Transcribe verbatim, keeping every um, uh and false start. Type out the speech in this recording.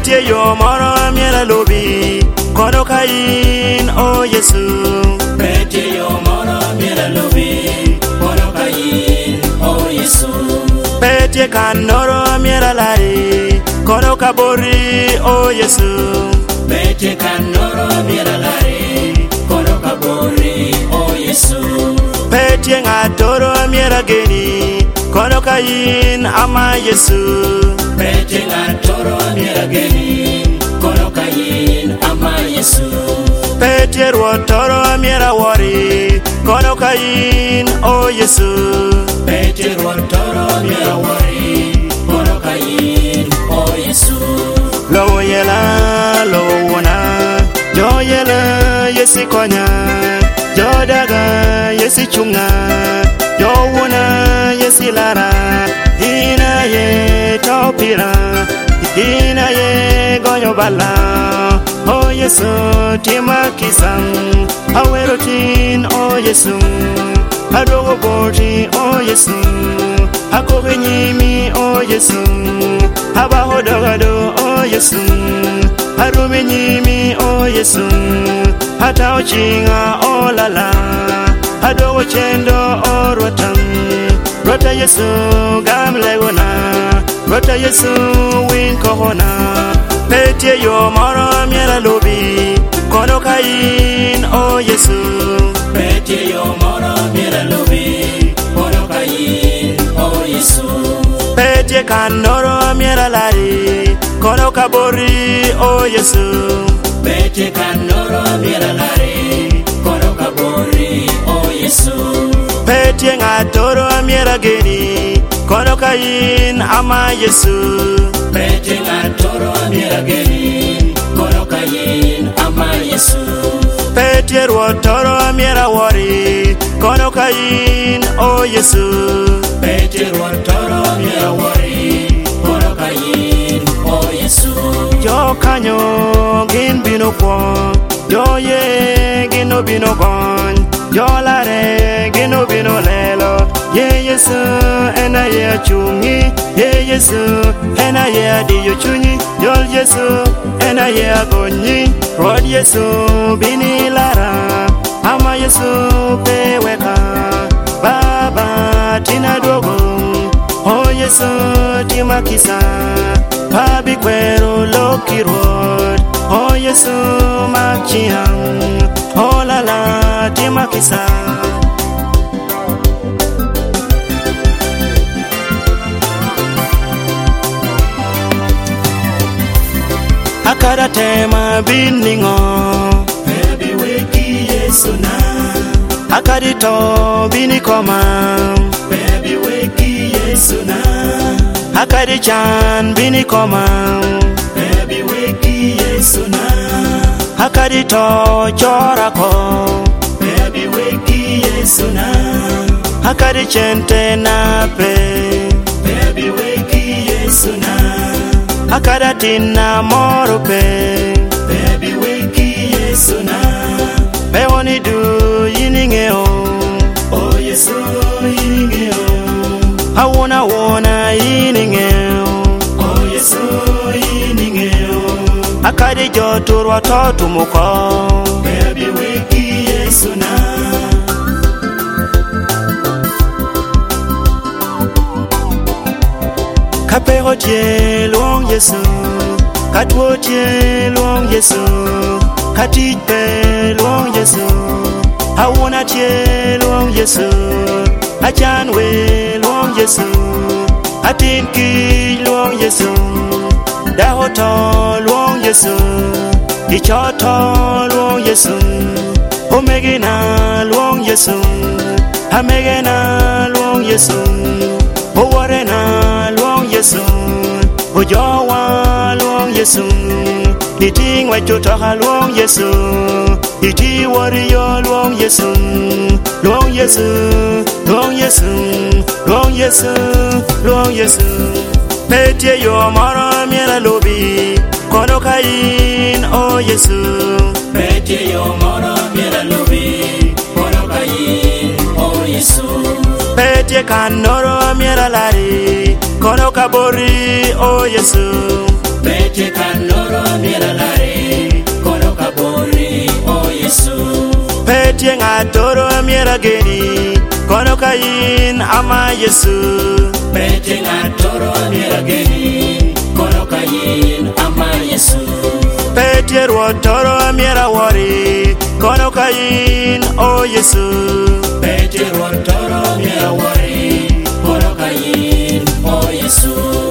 Betie yo moro miera lobi kono kain o Yesu. Betie yo moro miera lobi kono kain o Yesu. Betie kanoro miera lari kono kabori o Yesu. Betie kanoro miera lari kono kabori o Yesu. Betie ngatoro miera geni kono kain ama Yesu. Betie ngatoro miera geni kono kain ama Yesu. Betie ruotoro miera wori kono kain o Yesu. Betie ruotoro miera wori kono kain o Yesu. Lowo yela lowo wona jo yela Yesi konya jo daga Yesi chunga jo wona Yesi lara ina ye topira ina ye gonyo bala o Yesu tima kisam awero tin o Yesu adogo boti o Yesu akobe nyimi o Yesu abaho dogado o Yesu arume nyimi o Yesu hata ochinga o lala adogo chendo o rotam rota Yesu gamlegona rota Yesu win kohona. Betie yo moro miera lobi kono kain o Yesu. Betie yo moro miera lobi kono kain o Yesu. Betie kanoro miera lari kono kabori o Yesu. Betie kanoro miera lari kono kabori o Yesu. Betie ngatoro miera geni kono kain ama Yesu. Betie ngatoro miera geni kono kain ama Yesu. Betie ruotoro miera wori kono kain o Yesu. Betie ruotoro miera wori kono kain o Yesu. Jo kanyo gin bino po jo ye gino bino gon jo lare gino bino lelo ye Yesu ena ye chungi ye Yesu ena ye adiyo chunyi yol Yesu ena ye agonyi rod Yesu bini lara ama Yesu peweka baba tina dogo o Yesu tima kisa pabi kwero loki road o Yesu machiang o lala tima kisa. Akada tema biningo Baby weki Yesu na akadi to bini koma Baby weki Yesu na akadi chan bini koma Baby weki Yesu na akadi to chora ko Baby weki Yesu na akadi chente na pe Baby weki Yesu na akada tina moro pe Baby weki Yesu na bewoni du yiningeo Oh Yesu yiningeo awona wona yiningeo Oh Yesu yiningeo akadi joturwa totu muko Baby weki Yesu na Kapero tie luong Yesu katwo tie luong Yesu katij pe luong Yesu awona tie luong Yesu achan we luong Yesu atin ki luong Yesu daho to luong Yesu ichoto luong Yesu omegina luong Yesu amegena luong Yesu owarena luong Yesu ojowa luong Yesu iting wachotoha luong Yesu iti wariyo luong Yesu luong Yesu luong Yesu luong Yesu luong Yesu. Betie yo moro miera lobi kono kain o Yesu. Betie yo moro miera lobi kono kain o Yesu. Betie kanoro miera lari kono kabori o Yesu. Betie kanoro toro miera lare kono kabori o Yesu Petie ng'atoro miera geni kono ka in ama Yesu Petie ng'atoro miera geni kono ka in ama Yesu Petie ruotoro miera wori kono ka in o Yesu Petie ruotoro miera wori kono ka in o Yesu